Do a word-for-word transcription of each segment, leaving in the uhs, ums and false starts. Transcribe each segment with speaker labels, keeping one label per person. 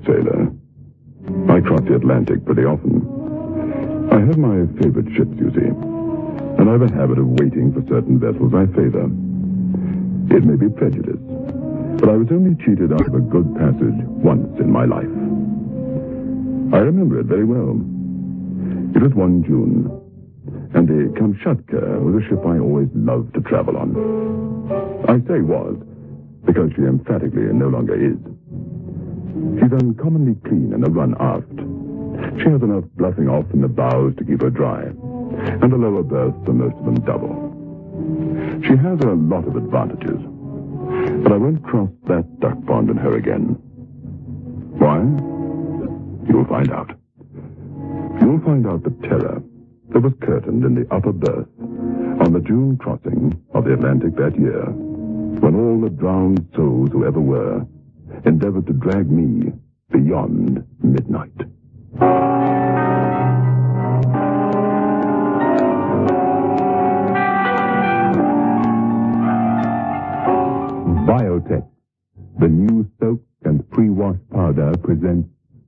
Speaker 1: sailor. I cross the Atlantic pretty often. I have my favorite ships, you see, and I have a habit of waiting for certain vessels I favor. It may be prejudice, but I was only cheated out of a good passage once in my life. I remember it very well. It was one June, and the Kamchatka was a ship I always loved to travel on. I say was, because she emphatically no longer is. She's uncommonly clean in a run aft. She has enough bluffing off in the bows to keep her dry, and the lower berths are most of them double. She has a lot of advantages, but I won't cross that duck pond in her again. Why? You'll find out. You'll find out the terror that was curtained in the upper berth on the June crossing of the Atlantic that year, when all the drowned souls who ever were endeavored to drag me beyond midnight. Biotex, the new soap and pre-wash powder, presents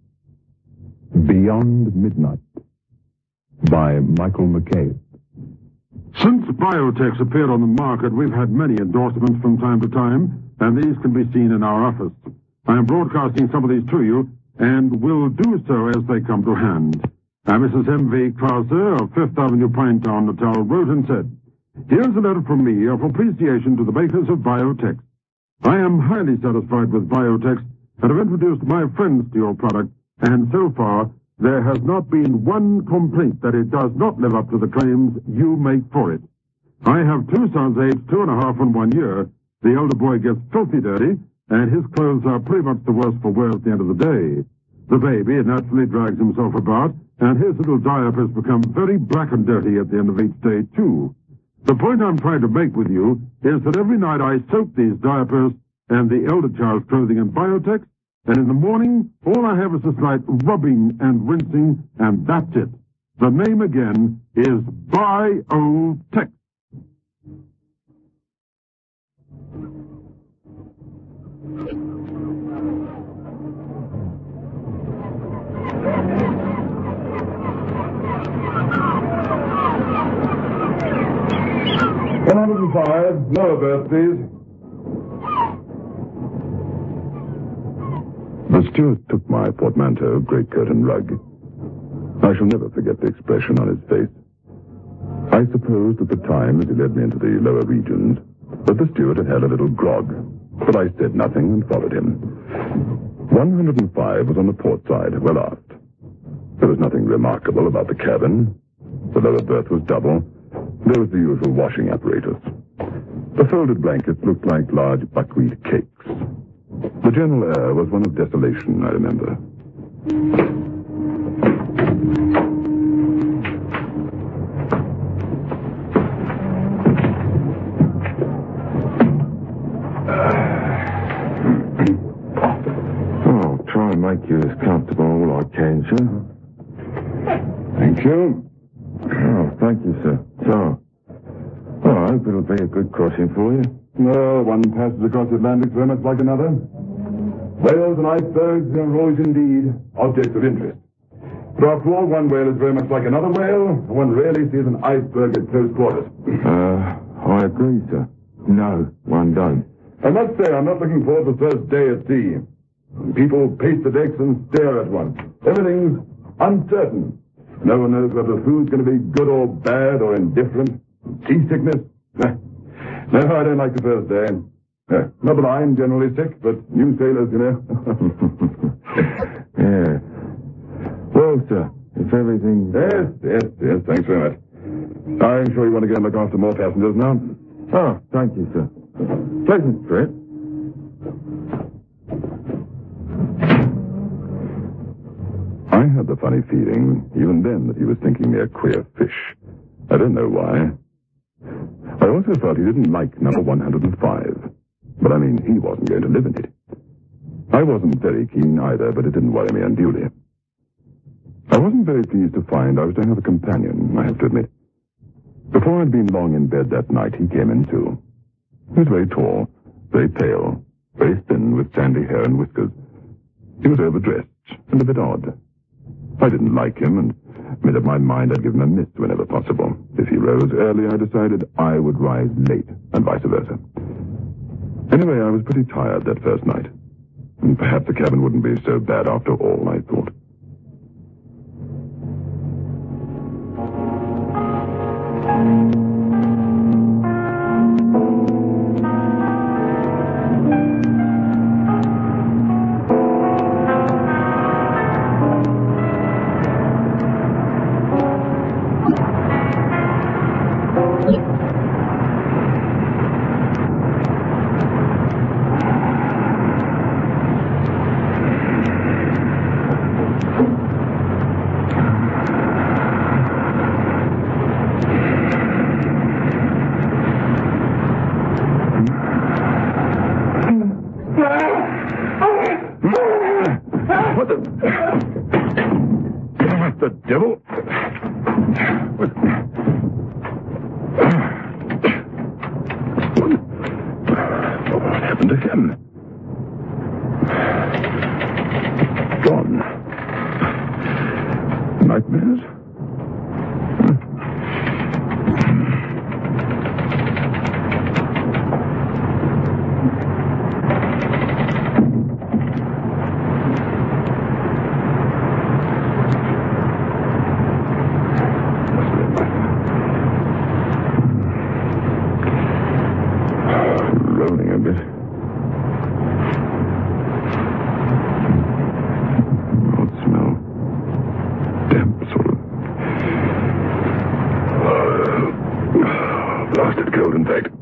Speaker 1: Beyond Midnight by Michael McCabe.
Speaker 2: Since Biotex appeared on the market, we've had many endorsements from time to time, and these can be seen in our office. I am broadcasting some of these to you, and will do so as they come to hand. Now, Missus M V Krause of Fifth Avenue, Pinetown, Natal, wrote and said, "Here's a letter from me of appreciation to the makers of Biotex. I am highly satisfied with Biotex and have introduced my friends to your product, and so far there has not been one complaint that it does not live up to the claims you make for it. I have two sons aged two and a half and one year. The elder boy gets filthy dirty, and his clothes are pretty much the worse for wear at the end of the day. The baby naturally drags himself about, and his little diapers become very black and dirty at the end of each day, too. The point I'm trying to make with you is that every night I soak these diapers and the elder child's clothing in Biotex, and in the morning, all I have is a slight rubbing and rinsing, and that's it. The name again is Biotex."
Speaker 1: one hundred five, lower berth, please. The steward took my portmanteau, greatcoat, and rug. I shall never forget the expression on his face. I supposed at the time, as he led me into the lower regions, that the steward had had a little grog, but I said nothing and followed him. one hundred five was on the port side, well aft. There was nothing remarkable about the cabin. The lower berth was double. There was the usual washing apparatus. The folded blankets looked like large buckwheat cakes. The general air was one of desolation, I remember.
Speaker 3: I'll try and make you as comfortable all I can, sir.
Speaker 1: Thank you.
Speaker 3: Oh, thank you, sir. So, well, I hope it'll be a good crossing for you.
Speaker 1: Well, one passage across the Atlantic very much like another. Whales and icebergs are always indeed objects of interest. But after all, one whale is very much like another whale, and one rarely sees an iceberg at close quarters.
Speaker 3: Uh, I agree, sir. No, one don't.
Speaker 1: I must say, I'm not looking forward to the first day at sea. People pace the decks and stare at one. Everything's uncertain. No one knows whether the food's going to be good or bad or indifferent. Seasickness. No, I don't like the first day. Uh, not that I'm generally sick, but new sailors, you know.
Speaker 3: Yeah. Well, sir, if everything...
Speaker 1: Yes, yes, yes, thanks very much. I'm sure you want to go and look after more passengers now.
Speaker 3: Oh, thank you, sir. Pleasant trip.
Speaker 1: I had the funny feeling, even then, that he was thinking me a queer fish. I don't know why. I also felt he didn't like number one hundred five. But I mean, he wasn't going to live in it. I wasn't very keen either, but it didn't worry me unduly. I wasn't very pleased to find I was to have a companion, I have to admit. Before I'd been long in bed that night, he came in too. He was very tall, very pale, very thin, with sandy hair and whiskers. He was overdressed, and a bit odd. I didn't like him and made up my mind I'd give him a miss whenever possible. If he rose early, I decided I would rise late, and vice versa. Anyway, I was pretty tired that first night. And perhaps the cabin wouldn't be so bad after all, I thought. What the... What the devil? What... What happened to him? Gone. Nightmares? Rolling a bit. Odd smell. Damp, sort of. Blasted cold, in fact.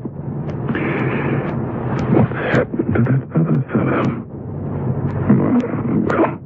Speaker 1: What happened to that other fellow? Well...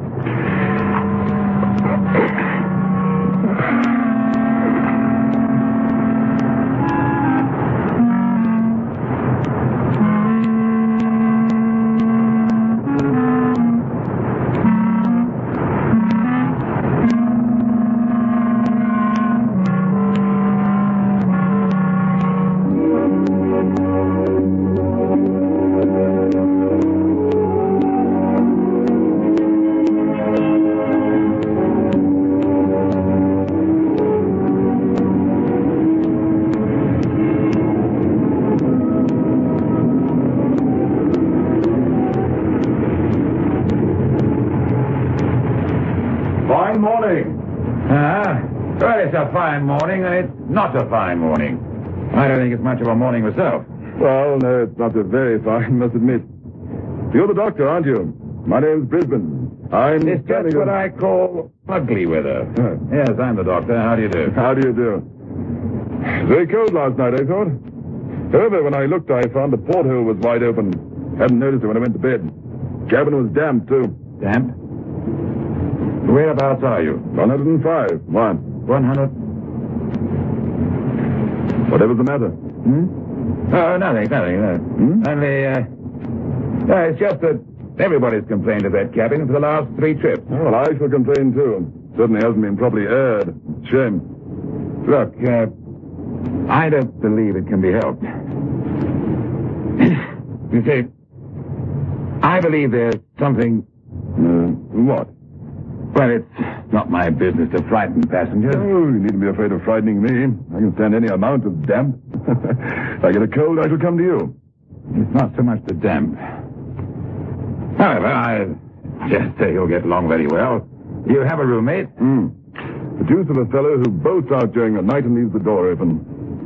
Speaker 4: Fine morning. Ah, well, it's a fine morning, and it's not a fine morning. I don't think it's much of a morning myself.
Speaker 1: Well, no, it's not a very fine, must admit. You're the doctor, aren't you? My name's Brisbane. I'm...
Speaker 4: It's just what I call ugly weather.
Speaker 1: Huh.
Speaker 4: Yes, I'm the doctor. How do you do?
Speaker 1: How do you do? Very cold last night, I thought. However, when I looked, I found the porthole was wide open. Hadn't noticed it when I went to bed. Cabin was damp, too.
Speaker 4: Damp? Whereabouts are you?
Speaker 1: one oh five. Why?
Speaker 4: one hundred...
Speaker 1: Whatever's the matter?
Speaker 4: Hmm? Oh, nothing, nothing, no.
Speaker 1: Hmm?
Speaker 4: Only, uh... no, it's just that everybody's complained of that cabin for the last three trips.
Speaker 1: Oh, well, I shall complain, too. Certainly hasn't been properly aired. Shame.
Speaker 4: Look, uh... I don't believe it can be helped. You see, I believe there's something...
Speaker 1: Uh, what?
Speaker 4: Well, it's not my business to frighten passengers.
Speaker 1: Oh, you needn't be afraid of frightening me. I can stand any amount of damp. If I get a cold, I shall come to you.
Speaker 4: It's not so much the damp. However, I just say you'll get along very well. You have a roommate?
Speaker 1: Hmm. The deuce of a fellow who bolts out during the night and leaves the door open.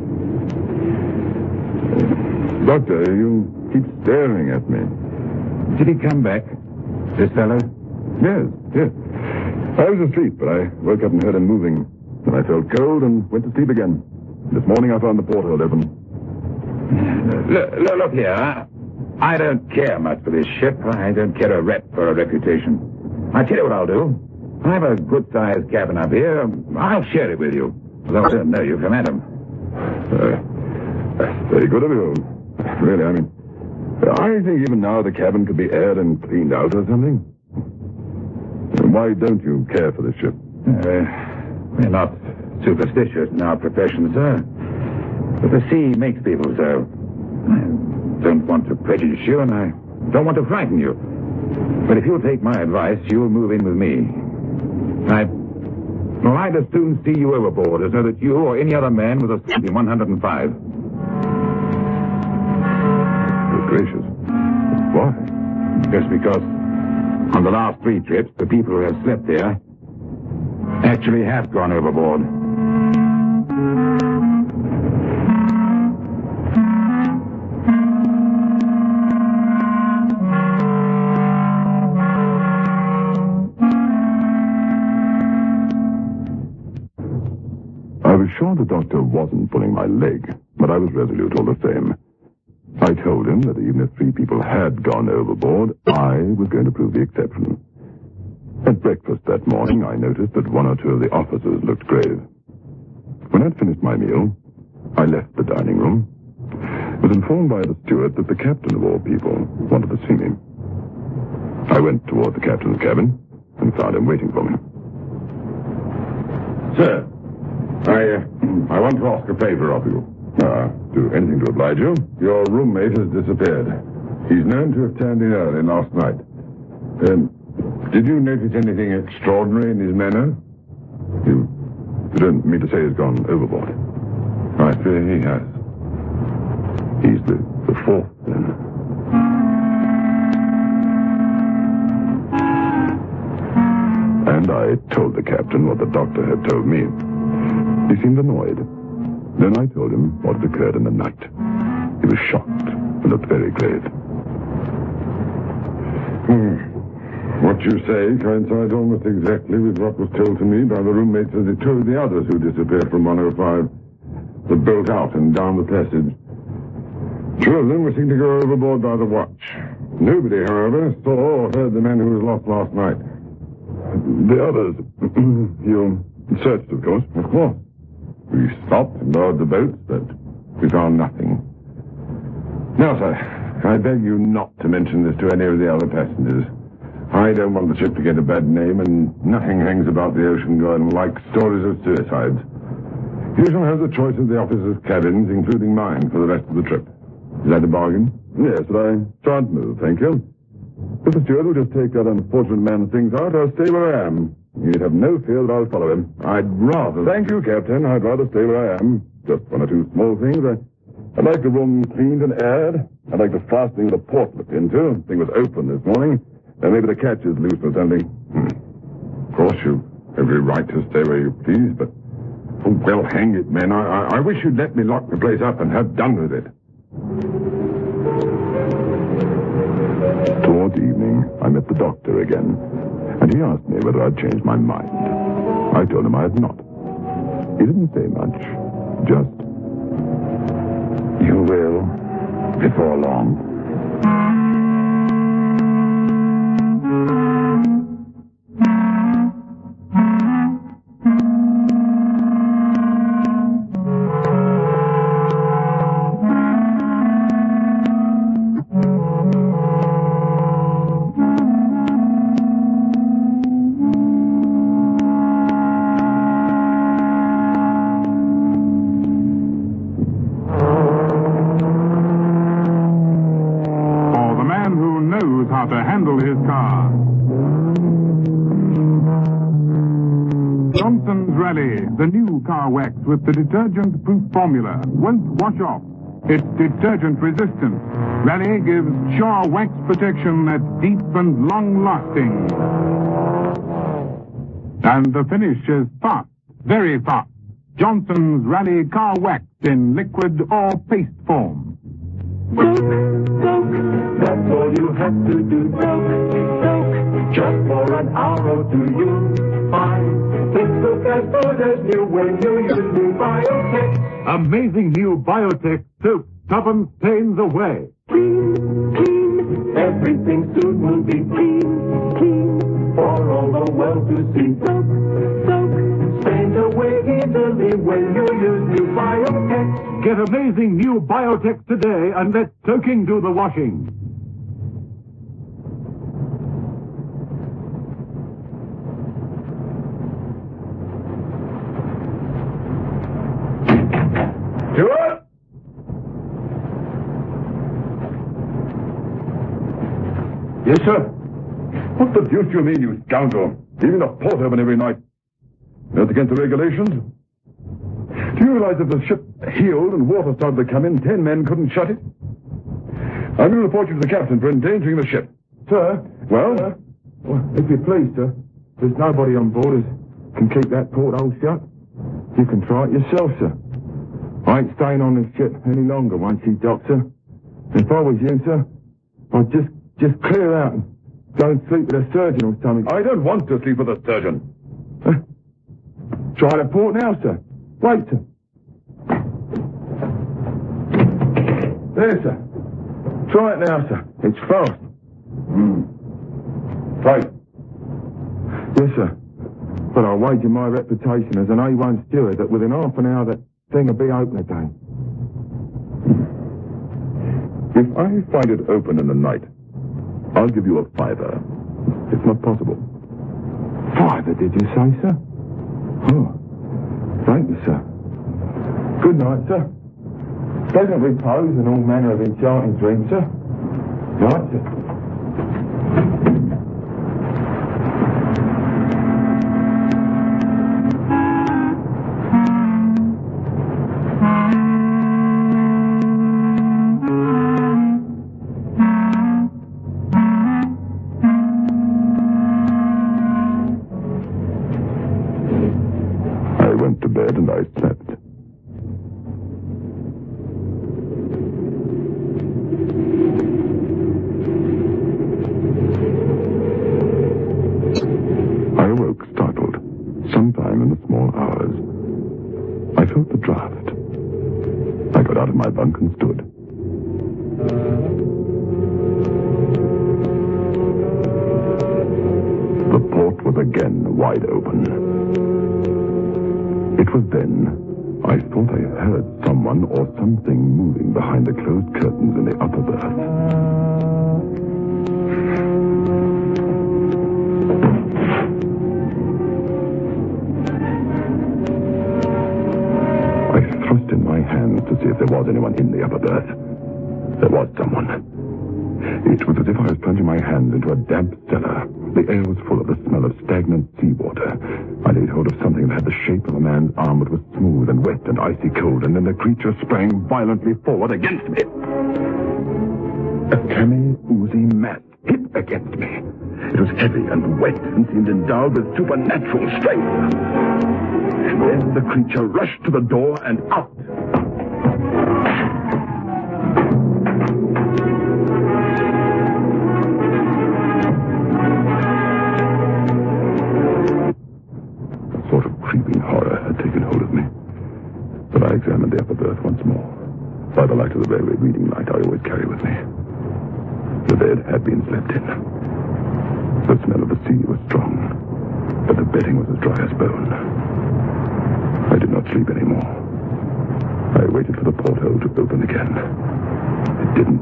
Speaker 1: Doctor, you keep staring at me.
Speaker 4: Did he come back, this fellow?
Speaker 1: Yes, yes. I was asleep, but I woke up and heard him moving. Then I felt cold and went to sleep again. This morning I found the porthole open.
Speaker 4: Look, look, look here. I don't care much for this ship. I don't care a rap for a reputation. I tell you what I'll do. I have a good-sized cabin up here. I'll share it with you. Though I don't know you from Adam.
Speaker 1: Uh, that's very good of you. Really, I mean, I think even now the cabin could be aired and cleaned out or something. Why don't you care for this ship?
Speaker 4: Uh, we're not superstitious in our profession, sir. But the sea makes people so. I don't want to prejudice you, and I don't want to frighten you. But if you'll take my advice, you'll move in with me. I... Well, I'd as soon see you overboard as know that you or any other man was asleep in one hundred five.
Speaker 1: Good gracious. Why?
Speaker 4: Just because on the last three trips, the people who have slept there actually have gone overboard.
Speaker 1: I was sure the doctor wasn't pulling my leg, but I was resolute all the same. I told him that even if three people had gone overboard, I was going to prove the exception. At breakfast that morning, I noticed that one or two of the officers looked grave. When I'd finished my meal, I left the dining room. Was informed by the steward that the captain of all people wanted to see me. I went toward the captain's cabin and found him waiting for me.
Speaker 3: Sir, I, uh, I want to ask a favor of you.
Speaker 1: Ah, do anything to oblige you?
Speaker 3: Your roommate has disappeared. He's known to have turned in early last night. Um, did you notice anything extraordinary in his manner?
Speaker 1: You, you don't mean to say he's gone overboard?
Speaker 3: I fear he has.
Speaker 1: He's the, the fourth, then. And I told the captain what the doctor had told me. He seemed annoyed. Then I told him what had occurred in the night. He was shocked and looked very grave.
Speaker 3: Hmm. What you say coincides almost exactly with what was told to me by the roommates of the two of the others who disappeared from one oh five. The boat out and down the passage. Two of them were seen to go overboard by the watch. Nobody, however, saw or heard the man who was lost last night.
Speaker 1: The others, you searched, of course.
Speaker 3: Of course. We stopped and lowered the boats, but we found nothing. Now, sir, I beg you not to mention this to any of the other passengers. I don't want the ship to get a bad name, and nothing hangs about the ocean going like stories of suicides. You shall have the choice of the officers' cabins, including mine, for the rest of the trip. Is that a bargain?
Speaker 1: Yes, but I shan't move, thank you. If the steward will just take that unfortunate man's things out, I'll stay where I am. You need have no fear that I'll follow him.
Speaker 3: I'd rather...
Speaker 1: Thank you, Captain. I'd rather stay where I am. Just one or two small things. I, I'd like the room cleaned and aired. I'd like the fastening of the port looked into. The thing was open this morning. And maybe the catch is loose or something.
Speaker 3: Hmm. Of course, you've every right to stay where you please, but... Oh, well, hang it, men. I, I, I wish you'd let me lock the place up and have done with it.
Speaker 1: Towards evening, I met the doctor again, and he asked me whether I'd changed my mind. I told him I had not. He didn't say much, just...
Speaker 4: You will, before long.
Speaker 2: How to handle his car. Johnson's Rally, the new car wax with the detergent-proof formula, won't wash off. It's detergent resistant. Rally gives sure wax protection that's deep and long-lasting. And the finish is fast, very fast. Johnson's Rally car wax in liquid or paste form.
Speaker 5: Soak, soak, that's all you have to do. Soak, soak, just for an hour or two you'll find things look as good as new when you use new Biotech.
Speaker 2: Amazing new Biotech soap, stubborn stains away.
Speaker 5: Clean, clean, everything soon will be clean, clean, for all the world to see. Soak, soak, stains away easily when you use new Biotech.
Speaker 2: Get amazing new Biotech today and let soaking do the washing.
Speaker 3: Stewart!
Speaker 4: Yes, sir.
Speaker 1: What the deuce do you mean, you scoundrel? Leaving the port open every night. That's against the regulations. Do you realize if the ship heeled and water started to come in, ten men couldn't shut it? I'm going to report you to the captain for endangering the ship.
Speaker 6: Sir?
Speaker 1: Well?
Speaker 6: Sir? Well, if you please, sir. There's nobody on board who can keep that porthole shut. You can try it yourself, sir. I ain't staying on this ship any longer once you dock, sir. If I was you, sir, I'd just, just clear out and go and sleep with a surgeon or something.
Speaker 1: I don't want to sleep with a surgeon.
Speaker 6: Uh, try the port now, sir. Wait, sir. There, sir. Try it now, sir. It's fast.
Speaker 1: Hmm. Right.
Speaker 6: Yes, sir. But I'll wager my reputation as an A one steward that within half an hour that thing will be open again.
Speaker 1: If I find it open in the night, I'll give you a fiver. It's not possible.
Speaker 6: Fiver, did you say, sir? Oh, thank you, sir. Good night, sir. Pleasant repose and all manner of enchanting dreams, sir. Night, sir.
Speaker 1: I went to bed and I slept. I awoke startled, sometime in the small hours. I felt the draft. I got out of my bunk and stood. The port was again wide open. It was then I thought I heard someone or something moving behind the closed curtains in the upper berth. I thrust in my hands to see if there was anyone in the upper berth. There was someone. It was as if I was plunging my hands into a damp cellar. The air was full of the smell of stagnant seawater. I laid hold of something that had the shape of a man's arm, but was smooth and wet and icy cold, and then the creature sprang violently forward against me. A clammy, oozy mass hit against me. It was heavy and wet and seemed endowed with supernatural strength. And then the creature rushed to the door and out. Creeping horror had taken hold of me. But I examined the upper berth once more, by the light of the railway reading light I always carry with me. The bed had been slept in. The smell of the sea was strong, but the bedding was as dry as bone. I did not sleep anymore. I waited for the porthole to open again. It didn't.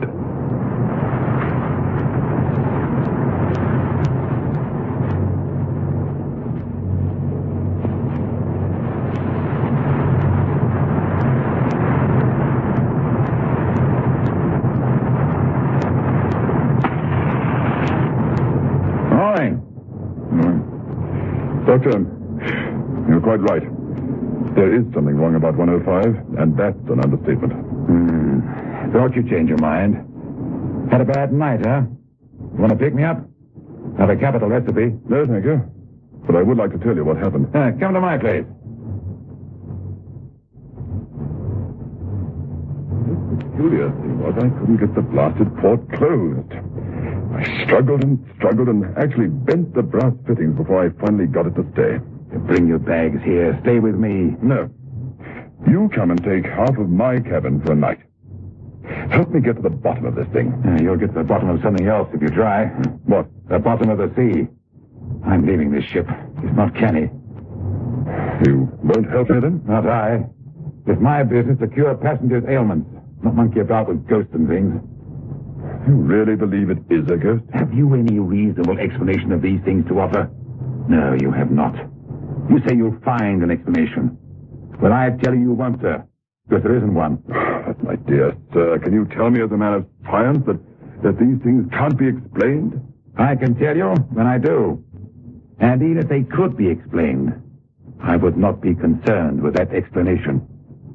Speaker 1: Doctor, you're quite right. There is something wrong about one oh five, and that's an understatement.
Speaker 4: Hmm. Don't you change your mind. Had a bad night, huh? You want to pick me up? Have a capital recipe.
Speaker 1: No, thank you. But I would like to tell you what happened.
Speaker 4: Uh, come to my place.
Speaker 1: The peculiar thing was I couldn't get the blasted port closed. I struggled and struggled and actually bent the brass fittings before I finally got it to stay.
Speaker 4: Bring your bags here. Stay with me.
Speaker 1: No. You come and take half of my cabin for a night. Help me get to the bottom of this thing.
Speaker 4: Uh, you'll get to the bottom of something else if you try.
Speaker 1: What?
Speaker 4: The bottom of the sea. I'm leaving this ship. It's not canny.
Speaker 1: You won't help me then?
Speaker 4: Not I. It's my business to cure passengers' ailments, not monkey about with ghosts and things.
Speaker 1: You really believe it is a ghost?
Speaker 4: Have you any reasonable explanation of these things to offer? No, you have not. You say you'll find an explanation. Well, I tell you you won't, sir, because there isn't one.
Speaker 1: But my dear sir, can you tell me as a man of science that, that these things can't be explained?
Speaker 4: I can tell you when I do. And even if they could be explained, I would not be concerned with that explanation.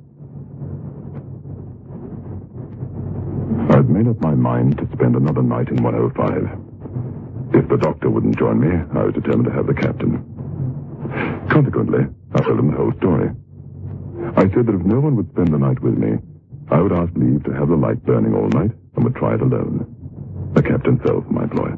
Speaker 1: I'd made up my mind to spend another night in one oh five. If the doctor wouldn't join me, I was determined to have the captain. Consequently, I told him the whole story. I said that if no one would spend the night with me, I would ask leave to have the light burning all night and would try it alone. The captain fell for my ploy.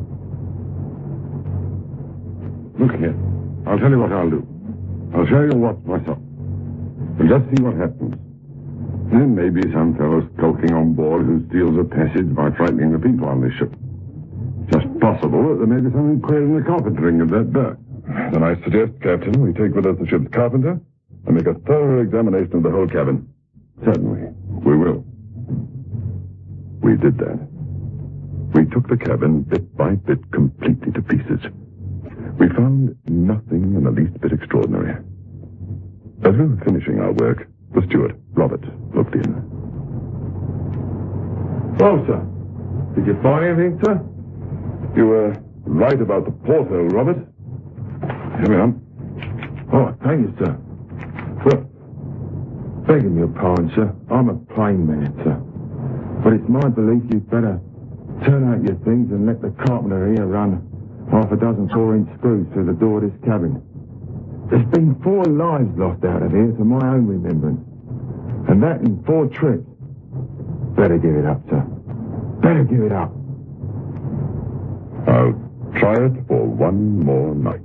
Speaker 3: Look here. I'll tell you what I'll do. I'll show you what's myself. We'll just see what happens. There may be some fellow skulking on board who steals a passage by frightening the people on this ship. Just possible that there may be something queer in the carpentering of that berth.
Speaker 1: Then I suggest, Captain, we take with us the ship's carpenter and make a thorough examination of the whole cabin.
Speaker 3: Certainly, we will.
Speaker 1: We did that. We took the cabin bit by bit completely to pieces. We found nothing in the least bit extraordinary. As we were finishing our work, the steward, Robert, looked in.
Speaker 6: Well, sir, did you find anything, sir?
Speaker 1: You were right about the porthole, Robert. Here we are.
Speaker 6: Oh, thank you, sir. Well, begging your pardon, sir, I'm a plain man, sir. But it's my belief you'd better turn out your things and let the carpenter here run half a dozen four-inch screws through the door of this cabin. There's been four lives lost out of here to my own remembrance. And that in four trips. Better give it up, sir. Better give it up.
Speaker 1: I'll try it for one more night.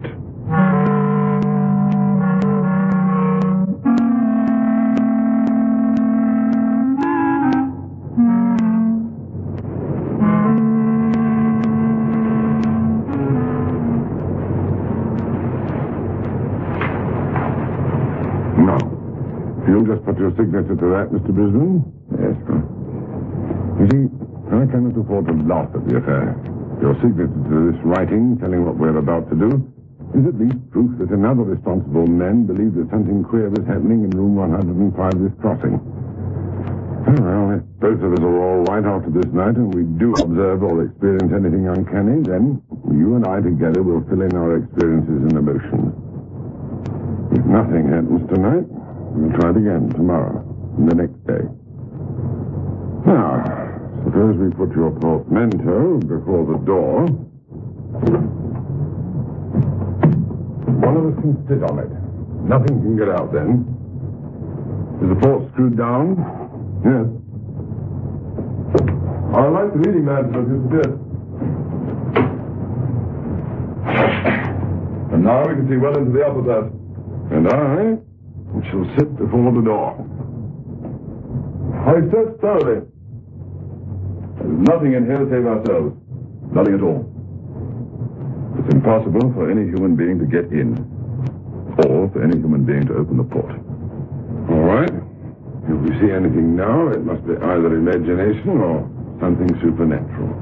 Speaker 3: Now, you'll just put your signature to that, Mister Brisbane?
Speaker 1: Yes, sir.
Speaker 3: You see, I cannot afford to laugh at the affair. Your signature to this writing, telling what we're about to do, is at least proof that another responsible man believed that something queer was happening in room one hundred five this crossing. Well, if both of us are all right after this night and we do observe or experience anything uncanny, then you and I together will fill in our experiences and emotions. If nothing happens tonight, we'll try it again tomorrow and the next day. Now, suppose we put your portmanteau before the door. One of us can sit on it. Nothing can get out then. Is the port screwed down? Yes.
Speaker 1: I like the reading lamp, as you suggest. And now we can see well into the upper berth.
Speaker 3: And I shall sit before the door.
Speaker 1: I searched thoroughly. There's nothing in here save ourselves. Nothing at all. It's impossible for any human being to get in. Or for any human being to open the port.
Speaker 3: All right. If we see anything now, it must be either imagination or something supernatural.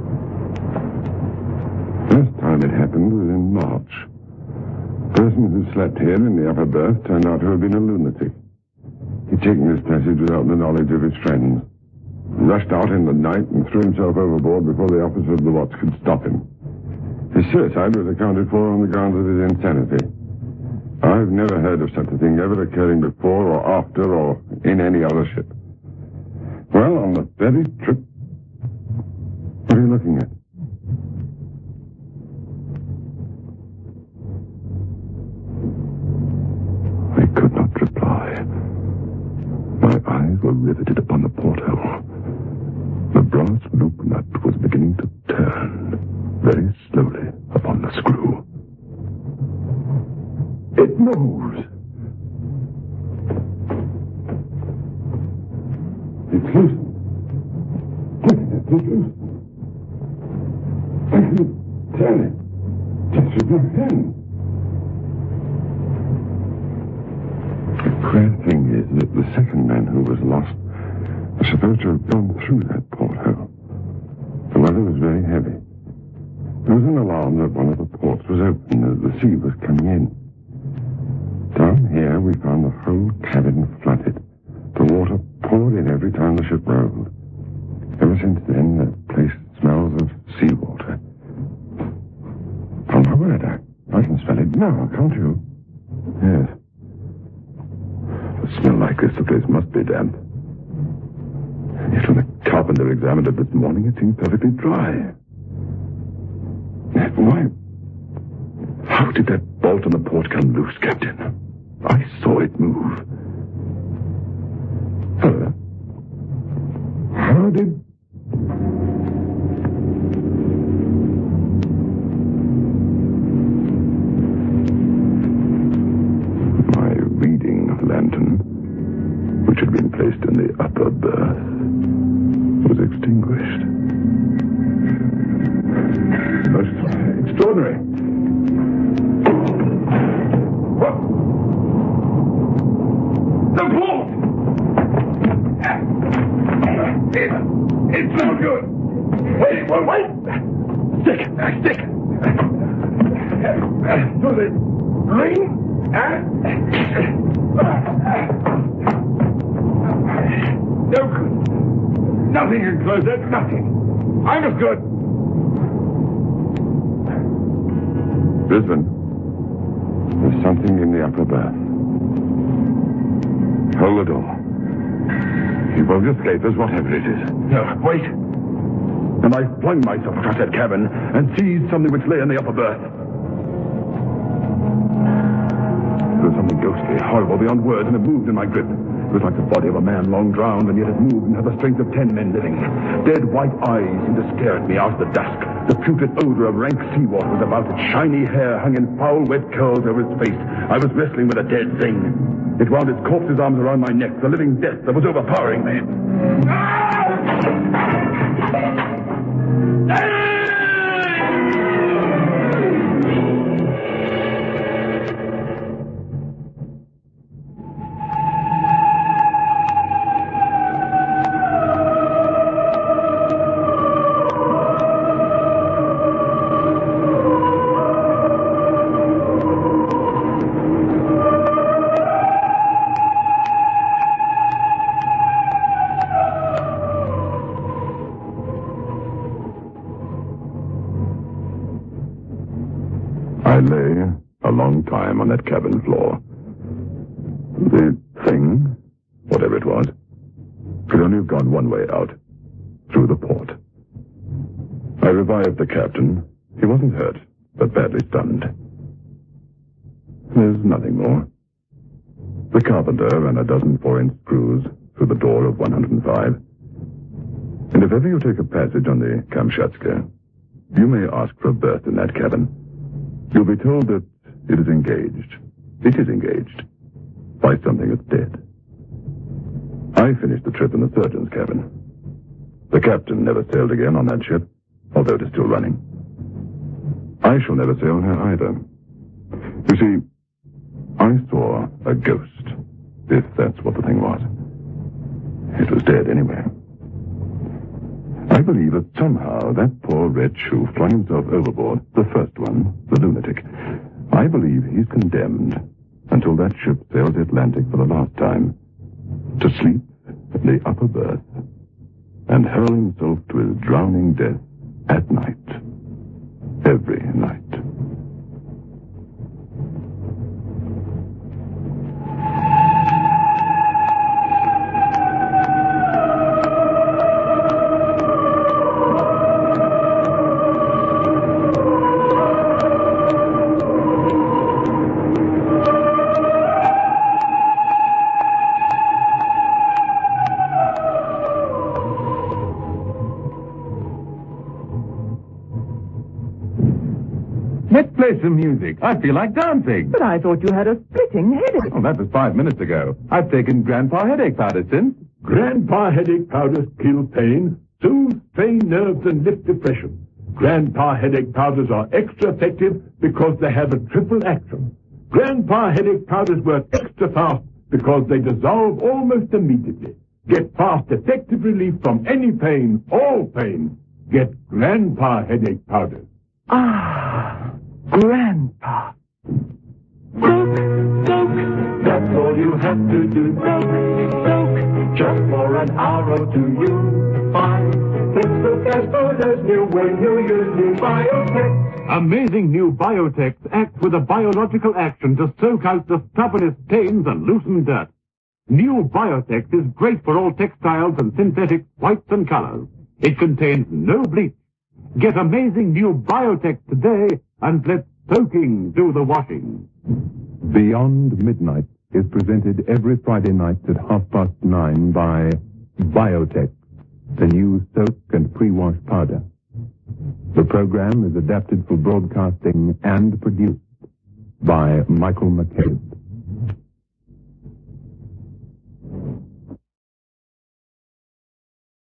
Speaker 3: First time it happened was in March. The person who slept here in the upper berth turned out to have been a lunatic. He'd taken this passage without the knowledge of his friends. Rushed out in the night and threw himself overboard before the officer of the watch could stop him. His suicide was accounted for on the grounds of his insanity. I've never heard of such a thing ever occurring before or after or in any other ship. Well, on the very trip... What are you looking at?
Speaker 1: I could not reply. My eyes were riveted upon the porthole. The brass loop nut was beginning to turn very slowly upon the screw. It moves.
Speaker 3: It's loose. Look at it, it's loose. I can turn it. Just with my hand. The queer thing is that the second man who was lost was supposed to have gone through that porthole. The weather was very heavy. There was an alarm that one of the ports was open and that the sea was coming in. Down here we found the whole cabin flooded. The water poured in every time the ship rolled. Ever since then, the place smells of seawater.
Speaker 1: now, can't you? Yes. A smell like this, the place must be damp. Yet when the carpenter examined it this morning, it seemed perfectly dry. Why? How did that bolt on the port come loose, Captain? I saw it move. Hello. How did... My reading lantern, which had been placed in the upper berth, was extinguished. Most extraordinary. What? The port! It, it's no good. Wait, wait, wait! Stick, stick. Do the ring? No good. Nothing can close it. Nothing. I'm as good. Brisbane, there's something in the upper berth. Hold the door. He won't escape us, whatever it is. No, wait. And I flung myself across that cabin and seized something which lay in the upper berth. There was something ghostly, horrible beyond words, and it moved in my grip. It was like the body of a man long drowned, and yet it moved and had the strength of ten men living. Dead white eyes seemed to stare at me out of the dusk. The putrid odor of rank seawater was about it. Shiny hair hung in foul, wet curls over its face. I was wrestling with a dead thing. It wound its corpse's arms around my neck, the living death that was overpowering me. I lay a long time on that cabin floor. The thing, whatever it was, could only have gone one way out, through the port. I revived the captain. He wasn't hurt, but badly stunned. There's nothing more. The carpenter ran a dozen four-inch screws through the door of one hundred five. And if ever you take a passage on the Kamchatka, you may ask for a berth in that cabin. You'll be told that it is engaged. It is engaged by something that's dead. I finished the trip in the surgeon's cabin. The captain never sailed again on that ship, although it is still running. I shall never sail her either. You see, I saw a ghost, if that's what the thing was. It was dead anyway. I believe that somehow that poor red shoe flung himself overboard, the first one, the lunatic. I believe he's condemned until that ship sails the Atlantic for the last time, to sleep in the upper berth and hurl himself to his drowning death at night, every night.
Speaker 7: Let's play some music. I feel like dancing.
Speaker 8: But I thought you had a splitting headache.
Speaker 7: Oh, that was five minutes ago. I've taken Grandpa headache powder since.
Speaker 9: Grandpa headache powders kill pain, soothe strained nerves, and lift depression. Grandpa headache powders are extra effective because they have a triple action. Grandpa headache powders work extra fast because they dissolve almost immediately. Get fast, effective relief from any pain, all pain. Get Grandpa headache powders.
Speaker 8: Ah, Grandpa.
Speaker 5: Soak, soak, that's all you have to do. Soak, soak, just for an hour or two you'll find it's look as good as new when you use new Biotex.
Speaker 2: Amazing new Biotex acts with a biological action to soak out the stubbornest stains and loosen dirt. New Biotex is great for all textiles and synthetic whites and colors. It contains no bleach. Get amazing new Biotex today and let soaking do the washing.
Speaker 10: Beyond Midnight is presented every Friday night at half past nine by Biotex, the new soak and pre-wash powder. The program is adapted for broadcasting and produced by Michael McCabe.